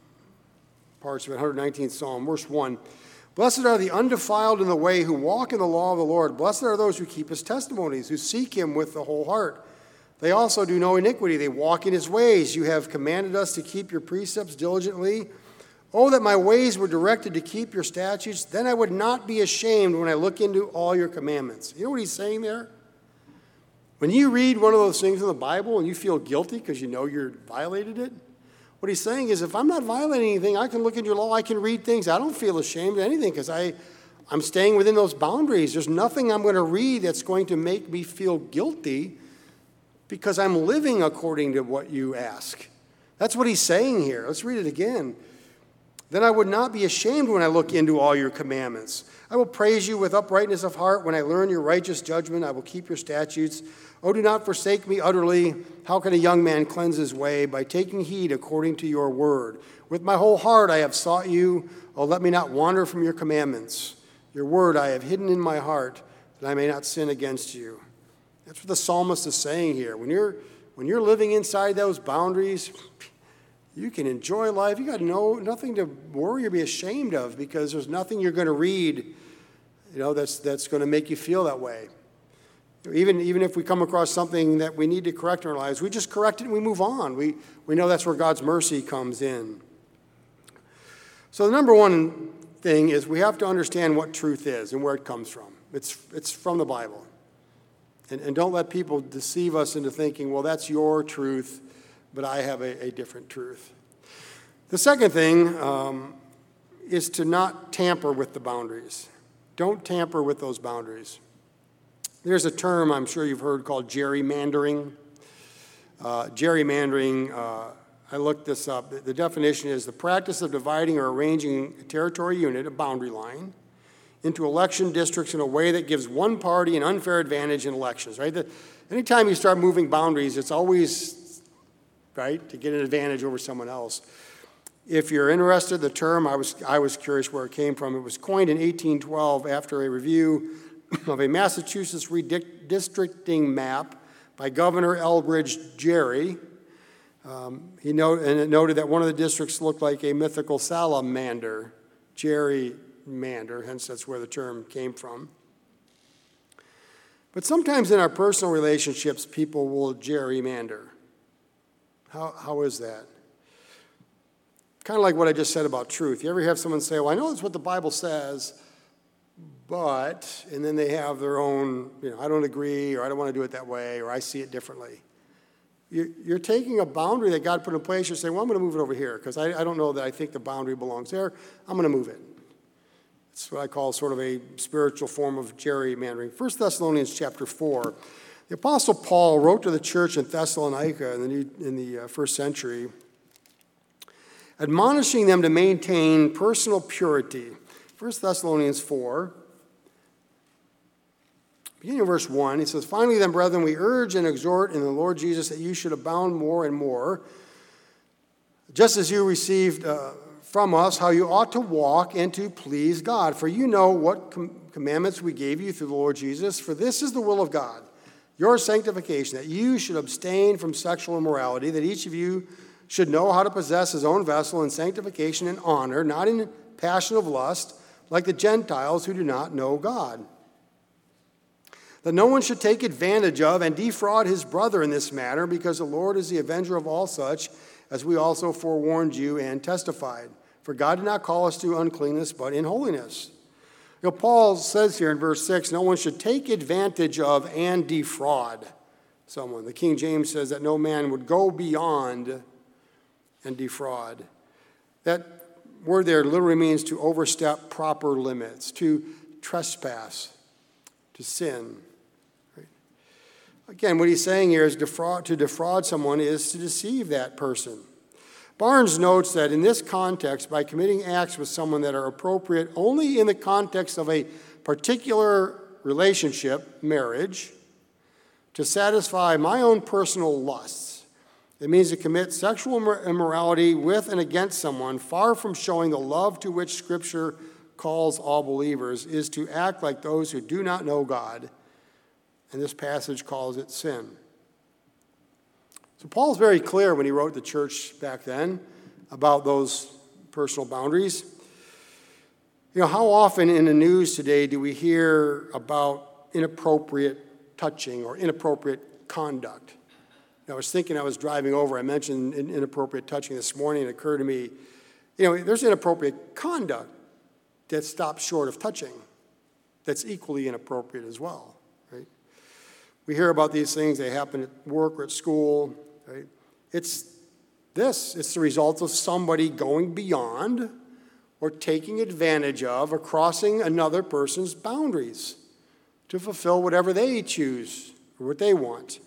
parts of it. one hundred nineteenth Psalm, verse one. Blessed are the undefiled in the way who walk in the law of the Lord. Blessed are those who keep his testimonies, who seek him with the whole heart. They also do no iniquity. They walk in his ways. You have commanded us to keep your precepts diligently. Oh, that my ways were directed to keep your statutes. Then I would not be ashamed when I look into all your commandments. You know what he's saying there? When you read one of those things in the Bible and you feel guilty because you know you violated it, what he's saying is if I'm not violating anything, I can look into your law. I can read things. I don't feel ashamed of anything because I, I'm staying within those boundaries. There's nothing I'm going to read that's going to make me feel guilty because I'm living according to what you ask. That's what he's saying here. Let's read it again. Then I would not be ashamed when I look into all your commandments. I will praise you with uprightness of heart. When I learn your righteous judgment, I will keep your statutes. Oh, do not forsake me utterly. How can a young man cleanse his way? By taking heed according to your word. With my whole heart I have sought you. Oh, let me not wander from your commandments. Your word I have hidden in my heart, that I may not sin against you. That's what the psalmist is saying here. When you're, when you're living inside those boundaries, you can enjoy life. You got no nothing to worry or be ashamed of because there's nothing you're going to read, you know, that's that's going to make you feel that way. Even, even if we come across something that we need to correct in our lives, we just correct it and we move on. We, we know that's where God's mercy comes in. So the number one thing is we have to understand what truth is and where it comes from. It's, it's from the Bible. And, and don't let people deceive us into thinking, well, that's your truth, but I have a, a different truth. The second thing um, is to not tamper with the boundaries. Don't tamper with those boundaries. There's a term I'm sure you've heard called gerrymandering. Uh, gerrymandering, uh, I looked this up. The, the definition is the practice of dividing or arranging a territory unit, a boundary line, into election districts in a way that gives one party an unfair advantage in elections, right? The, anytime you start moving boundaries, it's always, right, to get an advantage over someone else. If you're interested, the term, I was, I was curious where it came from. It was coined in eighteen twelve after a review of a Massachusetts redistricting map by Governor Elbridge Gerry. Um, he noted, and it noted that one of the districts looked like a mythical salamander, Gerry Mander, hence that's where the term came from. But sometimes in our personal relationships, people will gerrymander. How, how is that? Kind of like what I just said about truth. You ever have someone say, well, I know that's what the Bible says, but, and then they have their own, you know, I don't agree, or I don't want to do it that way, or I see it differently. You're, you're taking a boundary that God put in place. You're saying, well, I'm going to move it over here because I, I don't know that I think the boundary belongs there. I'm going to move it. It's what I call sort of a spiritual form of gerrymandering. First Thessalonians chapter four. The Apostle Paul wrote to the church in Thessalonica in the, New, in the uh, first century, admonishing them to maintain personal purity. First Thessalonians four, beginning of verse one, he says, finally then, brethren, we urge and exhort in the Lord Jesus that you should abound more and more, just as you received uh, from us how you ought to walk and to please God. For you know what com- commandments we gave you through the Lord Jesus. For this is the will of God, your sanctification, that you should abstain from sexual immorality, that each of you should know how to possess his own vessel in sanctification and honor, not in passion of lust, like the Gentiles who do not know God. That no one should take advantage of and defraud his brother in this matter, because the Lord is the avenger of all such, as we also forewarned you and testified. For God did not call us to uncleanness, but in holiness. You know, Paul says here in verse six, no one should take advantage of and defraud someone. The King James says that no man would go beyond and defraud. That word there literally means to overstep proper limits, to trespass, to sin. Right? Again, what he's saying here is defraud, to defraud someone is to deceive that person. Barnes notes that in this context, by committing acts with someone that are appropriate only in the context of a particular relationship, marriage, to satisfy my own personal lusts, it means to commit sexual immorality with and against someone, far from showing the love to which Scripture calls all believers, is to act like those who do not know God, and this passage calls it sin. So Paul's very clear when he wrote the church back then about those personal boundaries. You know, how often in the news today do we hear about inappropriate touching or inappropriate conduct? I was thinking, I was driving over, I mentioned inappropriate touching this morning, it occurred to me, you know, there's inappropriate conduct that stops short of touching that's equally inappropriate as well, right? We hear about these things, they happen at work or at school, right? It's this, it's the result of somebody going beyond or taking advantage of or crossing another person's boundaries to fulfill whatever they choose or what they want.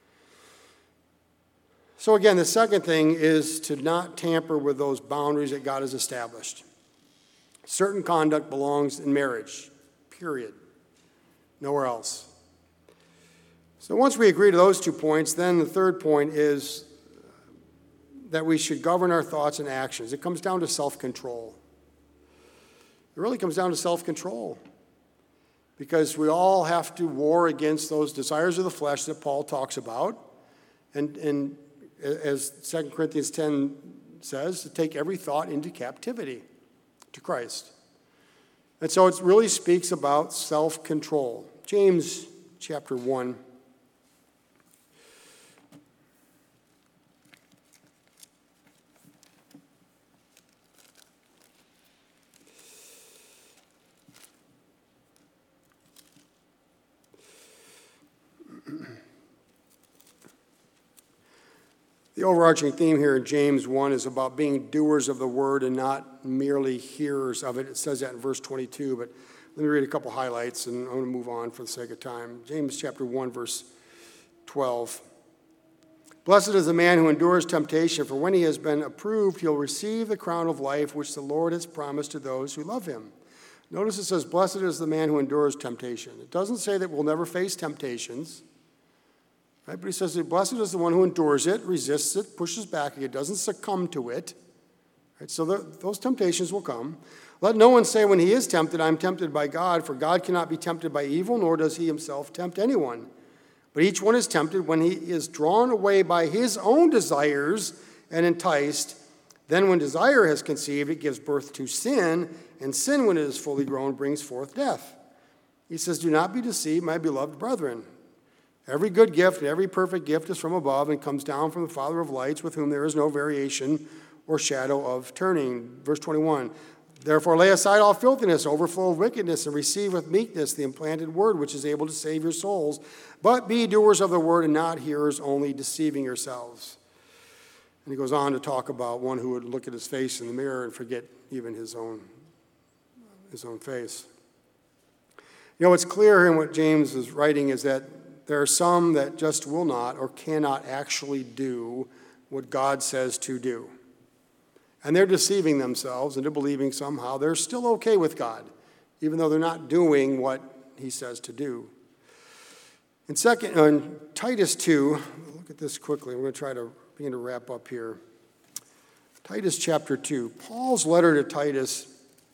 So again, the second thing is to not tamper with those boundaries that God has established. Certain conduct belongs in marriage, period. Nowhere else. So once we agree to those two points, then the third point is that we should govern our thoughts and actions. It comes down to self-control. It really comes down to self-control. Because we all have to war against those desires of the flesh that Paul talks about. And, and as Second Corinthians ten says, to take every thought into captivity to Christ. And so it really speaks about self-control. James chapter one. The overarching theme here in James one is about being doers of the word and not merely hearers of it. It says that in verse twenty-two, but let me read a couple highlights, and I'm going to move on for the sake of time. James chapter one, verse twelve. Blessed is the man who endures temptation, for when he has been approved, he'll receive the crown of life which the Lord has promised to those who love him. Notice it says, blessed is the man who endures temptation. It doesn't say that we'll never face temptations. Right? But he says that blessed is the one who endures it, resists it, pushes back, it doesn't succumb to it. Right? So the, those temptations will come. Let no one say when he is tempted, I'm tempted by God, for God cannot be tempted by evil, nor does he himself tempt anyone. But each one is tempted when he is drawn away by his own desires and enticed. Then when desire has conceived, it gives birth to sin, and sin, when it is fully grown, brings forth death. He says, do not be deceived, my beloved brethren. Every good gift and every perfect gift is from above and comes down from the Father of lights, with whom there is no variation or shadow of turning. Verse twenty-one, Therefore lay aside all filthiness, overflow of wickedness, and receive with meekness the implanted word, which is able to save your souls. But be doers of the word and not hearers only, deceiving yourselves. And he goes on to talk about one who would look at his face in the mirror and forget even his own, his own face. You know, what's clear in what James is writing is that there are some that just will not or cannot actually do what God says to do. And they're deceiving themselves into believing somehow they're still okay with God, even though they're not doing what he says to do. In second, in Titus two, look at this quickly. We're going to try to begin to wrap up here. Titus chapter two. Paul's letter to Titus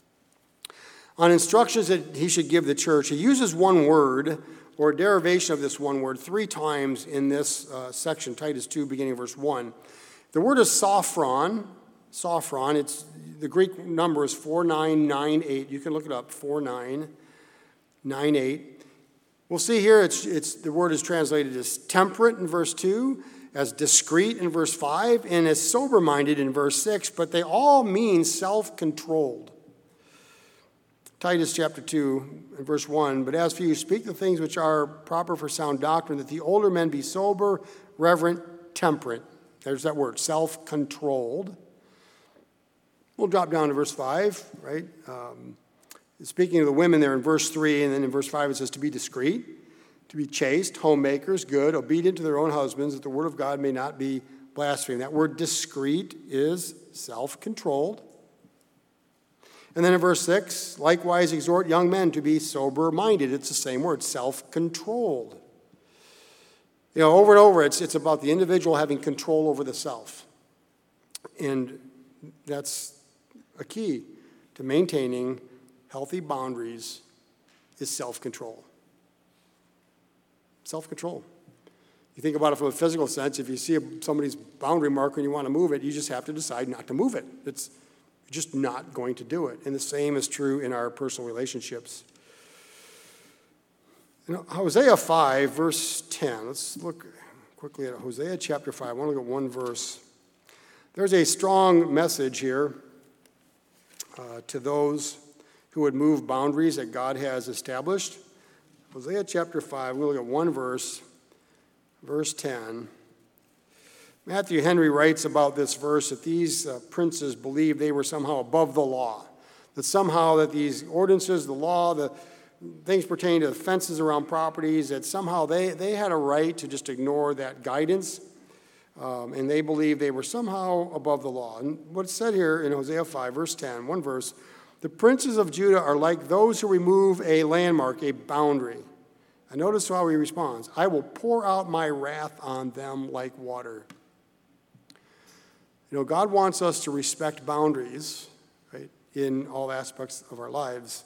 on instructions that he should give the church. He uses one word or a derivation of this one word three times in this uh, section, Titus two, beginning verse one. The word is sophron. Sophron, it's, the Greek number is four nine nine eight. You can look it up, four nine nine eight. We'll see here it's, it's, the word is translated as temperate in verse two, as discreet in verse five, and as sober-minded in verse six, but they all mean self-controlled. Titus chapter two and verse one, but as for you, speak the things which are proper for sound doctrine, that the older men be sober, reverent, temperate. There's that word, self-controlled. We'll drop down to verse five, right? Um, speaking of the women there in verse three, and then in verse five it says to be discreet, to be chaste, homemakers, good, obedient to their own husbands, that the word of God may not be blasphemed. That word discreet is self-controlled. And then in verse six, likewise exhort young men to be sober-minded. It's the same word, self-controlled. You know, over and over, it's, it's about the individual having control over the self. And that's a key to maintaining healthy boundaries is self-control. Self-control. You think about it from a physical sense, if you see somebody's boundary marker and you want to move it, you just have to decide not to move it. It's just not going to do it. And the same is true in our personal relationships. You know, Hosea five, verse ten. Let's look quickly at Hosea chapter five. I want to look at one verse. There's a strong message here uh, to those who would move boundaries that God has established. Hosea chapter five, we'll look at one verse, verse ten. Matthew Henry writes about this verse that these uh, princes believed they were somehow above the law, that somehow that these ordinances, the law, the things pertaining to the fences around properties, that somehow they, they had a right to just ignore that guidance. Um, and they believed they were somehow above the law. And what's said here in Hosea five, verse ten, one verse, the princes of Judah are like those who remove a landmark, a boundary. And notice how he responds. I will pour out my wrath on them like water. You know, God wants us to respect boundaries, right, in all aspects of our lives.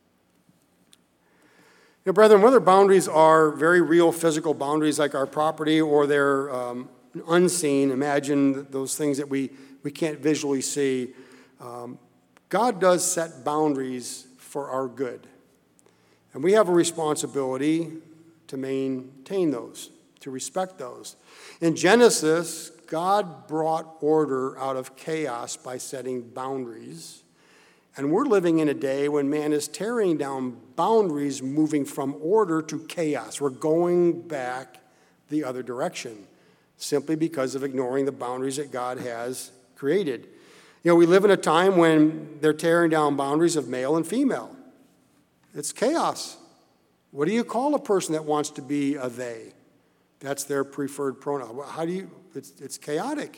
You know, brethren, whether boundaries are very real physical boundaries like our property or they're um, unseen, imagine those things that we, we can't visually see. Um, God does set boundaries for our good. And we have a responsibility to maintain those, to respect those. In Genesis, God brought order out of chaos by setting boundaries. And we're living in a day when man is tearing down boundaries, moving from order to chaos. We're going back the other direction, simply because of ignoring the boundaries that God has created. You know, we live in a time when they're tearing down boundaries of male and female. It's chaos. What do you call a person that wants to be a they? That's their preferred pronoun. How do you, it's, it's chaotic,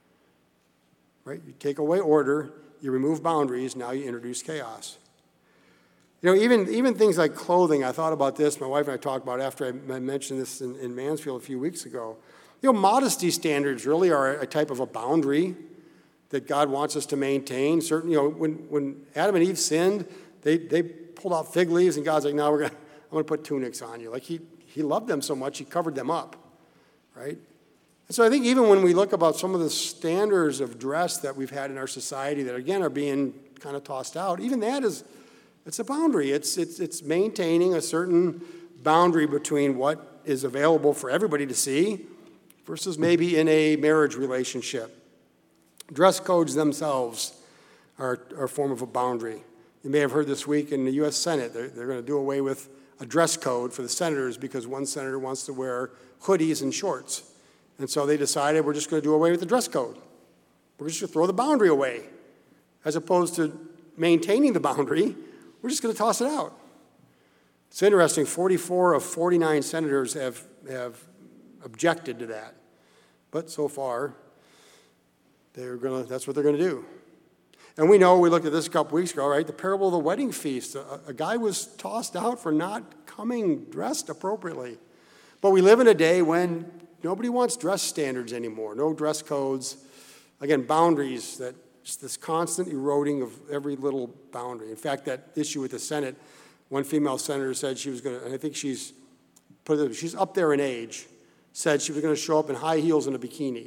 right? You take away order, you remove boundaries, now you introduce chaos. You know, even, even things like clothing, I thought about this, my wife and I talked about it after I mentioned this in, in Mansfield a few weeks ago. You know, modesty standards really are a type of a boundary that God wants us to maintain. Certain, you know, when, when Adam and Eve sinned, they, they pulled out fig leaves, and God's like, no, we're gonna, I'm going to put tunics on you. Like, he, he loved them so much, he covered them up, right? And so I think even when we look about some of the standards of dress that we've had in our society that, again, are being kind of tossed out, even that is, it's a boundary. It's, it's, it's maintaining a certain boundary between what is available for everybody to see versus maybe in a marriage relationship. Dress codes themselves are, are a form of a boundary. You may have heard this week in the U S Senate, they're, they're going to do away with a dress code for the senators because one senator wants to wear hoodies and shorts. And so they decided we're just going to do away with the dress code. We're just going to throw the boundary away. As opposed to maintaining the boundary, we're just going to toss it out. It's interesting, forty-four of forty-nine senators have, have objected to that. But so far, they're gonna, that's what they're going to do. And we know, we looked at this a couple weeks ago, right? The parable of the wedding feast. A, a guy was tossed out for not coming dressed appropriately. But we live in a day when nobody wants dress standards anymore, no dress codes. Again, boundaries, that just this constant eroding of every little boundary. In fact, that issue with the Senate, one female senator said she was going to, and I think she's put it, she's up there in age, said she was going to show up in high heels and a bikini.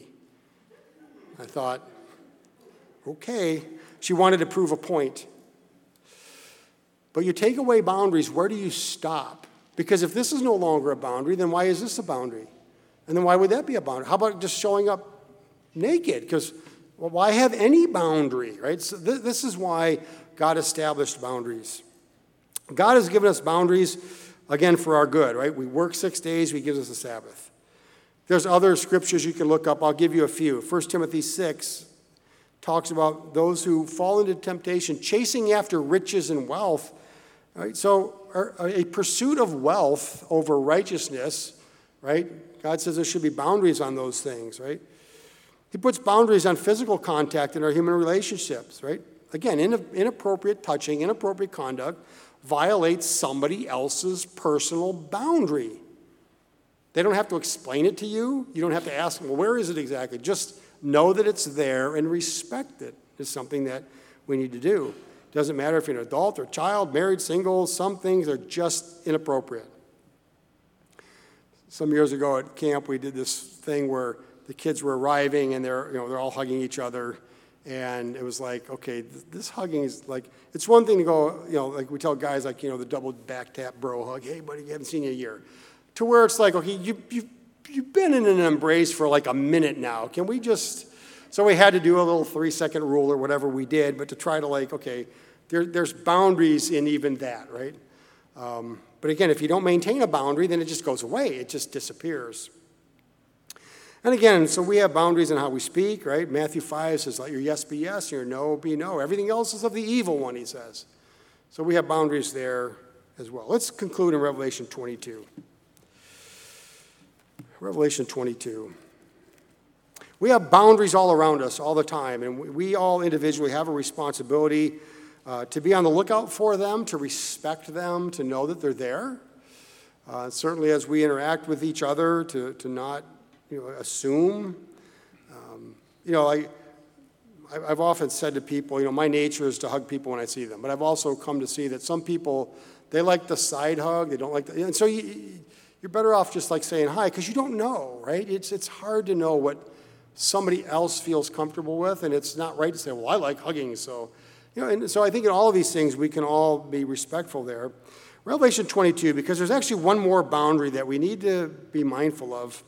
I thought, okay. She wanted to prove a point. But you take away boundaries, where do you stop? Because if this is no longer a boundary, then why is this a boundary? And then why would that be a boundary? How about just showing up naked? Because well, why have any boundary, right? So th- this is why God established boundaries. God has given us boundaries, again, for our good, right? We work six days, he gives us a Sabbath. There's other scriptures you can look up. I'll give you a few. First Timothy six talks about those who fall into temptation, chasing after riches and wealth. Right? So a pursuit of wealth over righteousness, right? God says there should be boundaries on those things, right? He puts boundaries on physical contact in our human relationships, right? Again, inappropriate touching, inappropriate conduct violates somebody else's personal boundary. They don't have to explain it to you. You don't have to ask them, well, where is it exactly? Just know that it's there and respect it is something that we need to do. It doesn't matter if you're an adult or child, married, single, some things are just inappropriate. Some years ago at camp, we did this thing where the kids were arriving and they're, you know, they're all hugging each other. And it was like, okay, this hugging is like, it's one thing to go, you know, like we tell guys like, you know, the double back tap bro hug, hey, buddy, you haven't seen you in a year. To where it's like, okay, you, you, you've been in an embrace for like a minute now. Can we just, so we had to do a little three-second rule or whatever we did, but to try to like, okay, there, there's boundaries in even that, right? Um, but again, if you don't maintain a boundary, then it just goes away. It just disappears. And again, so we have boundaries in how we speak, right? Matthew five says, let your yes be yes, your no be no. Everything else is of the evil one, he says. So we have boundaries there as well. Let's conclude in Revelation twenty-two. Revelation twenty-two. We have boundaries all around us all the time, and we all individually have a responsibility uh, to be on the lookout for them, to respect them, to know that they're there. Uh, certainly as we interact with each other, to, to not you know, assume. Um, you know, I, I've often said to people, you know, my nature is to hug people when I see them, but I've also come to see that some people, they like the side hug, they don't like the, and so you, you're better off just like saying hi, because you don't know, right? It's, it's hard to know what somebody else feels comfortable with, and it's not right to say, well, I like hugging, so, you know, and so I think in all of these things, we can all be respectful there. Revelation twenty-two, because there's actually one more boundary that we need to be mindful of.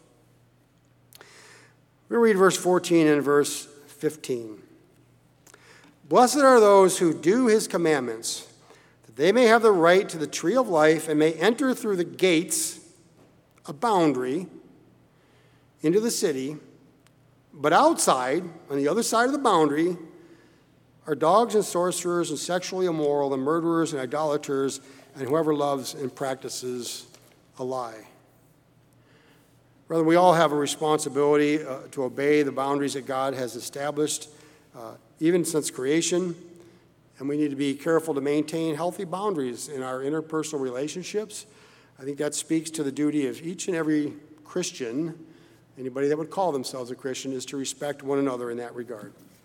We read verse fourteen and verse fifteen. Blessed are those who do his commandments, that they may have the right to the tree of life and may enter through the gates, a boundary, into the city. But outside, on the other side of the boundary, are dogs and sorcerers and sexually immoral and murderers and idolaters and whoever loves and practices a lie. Brother, we all have a responsibility uh, to obey the boundaries that God has established, uh, even since creation. And we need to be careful to maintain healthy boundaries in our interpersonal relationships. I think that speaks to the duty of each and every Christian, anybody that would call themselves a Christian, is to respect one another in that regard.